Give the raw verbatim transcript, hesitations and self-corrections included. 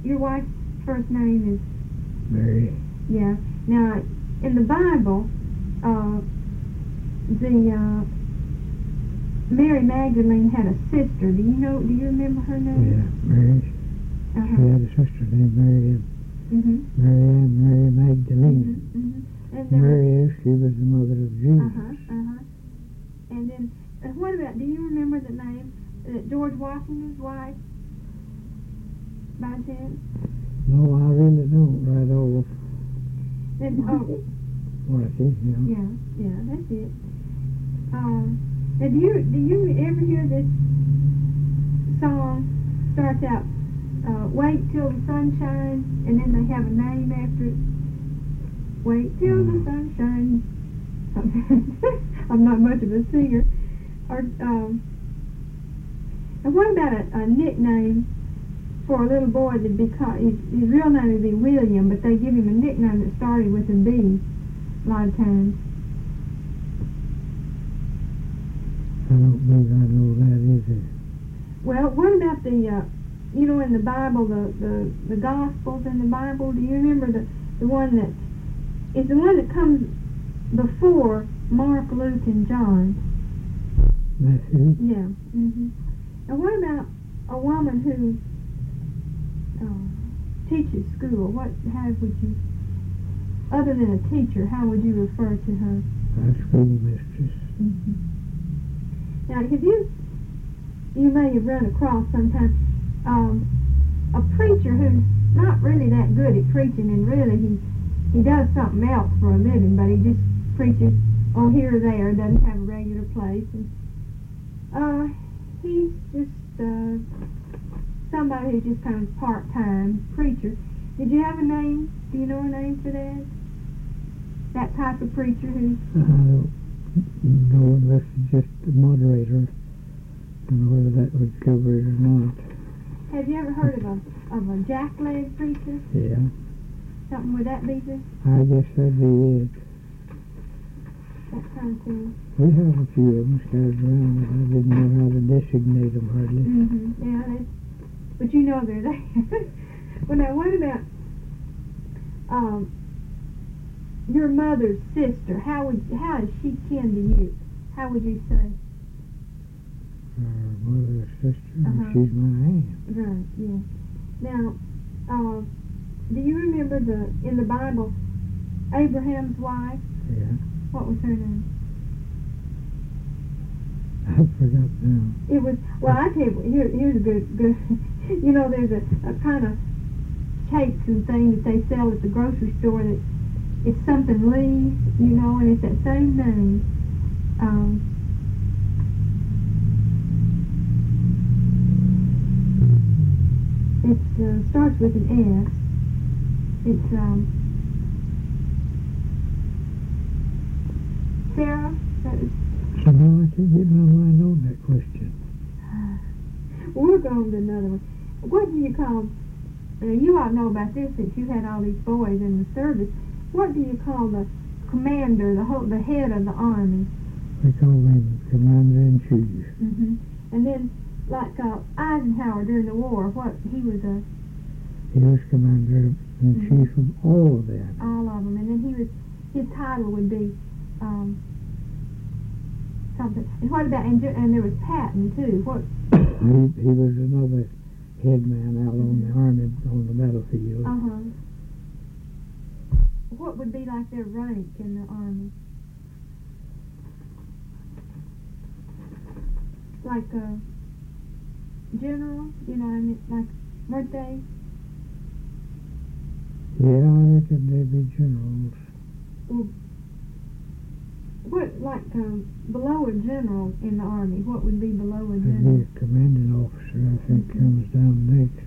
your wife's first name is? Mary. Yeah. Now, in the Bible, uh, the uh, Mary Magdalene had a sister. Do you know? Do you remember her name? Yeah, Mary. Uh-huh. She had a sister named Mary. Mm-hmm. Mary Mary Magdalene. Mm-hmm. Mm-hmm. And then, Mary, she was the mother of Jesus. Uh-huh. Uh-huh. And then, uh, what about? Do you remember the name uh, George Washington's wife? By chance? No, I really don't. Right off. And, oh, Marthy, yeah. yeah, yeah, that's it. Um, and do you do you ever hear this song? Starts out, uh, wait till the sun shines, and then they have a name after it. Wait till the sun shines. I'm not much of a singer. Or um, and what about a, a nickname for a little boy that'd be called? His, his real name would be William, but they give him a nickname that started with a B. A lot of times. I don't believe I know that either. Well, what about the, uh, you know, in the Bible, the, the, the Gospels in the Bible, do you remember the, the one that is the one that comes before Mark, Luke, and John? Matthew? Yeah. Mm-hmm. And what about a woman who uh, teaches school? What, how would you, other than a teacher, how would you refer to her? Our school mistress. Mm-hmm. Now, have you, you may have run across sometime, um, a preacher who's not really that good at preaching, and really he, he does something else for a living, but he just preaches, oh, here or there, doesn't have a regular place, and uh, he's just uh, somebody who's just kind of part-time preacher. Did you have a name? Do you know a name for that? That type of preacher who... I don't know unless it's just the moderator, and whether that would cover it or not. Have you ever heard of a, of a jackleg preacher? Yeah. Something with that be it? I guess that'd be it. That kind of thing. We have a few of them scattered around, but I didn't know how to designate them hardly. Mm-hmm. Yeah, that's, but you know they're there. Well, now, what about um, your mother's sister? How would how is she kin to you? How would you say? Her mother or sister, Uh-huh. she's my aunt. Right. Yeah. Now, uh, do you remember the in the Bible Abraham's wife? Yeah. What was her name? I forgot now. It was, well, I tell you, here, here's a good, good, you know, there's a, a kind of cakes and things that they sell at the grocery store that it's something Lee, you know, and it's that same name. Um, it uh, starts with an S. It's, um, Sarah? That is, Somehow I can't get my mind on that question. we'll go on to another one. What do you call, uh, you ought to know about this since you had all these boys in the service. What do you call the commander, the whole, the head of the army? We call him Commander-in-Chief. Mm-hmm. And then, like uh, Eisenhower during the war, what, he was a... He was Commander-in-Chief mm-hmm. of all of that. All of them. And then he was, his title would be, um, something. And what about, and, and there was Patton, too. What? he, he was another head man out on the army, on the battlefield. Uh-huh. What would be like their rank in the army? Like a general, you know, I mean, like, weren't they? Yeah, I reckon they'd be generals. Well, what, like, um, below a general in the army, what would be below a That'd general? be a commanding officer, I think, Mm-hmm. comes down next.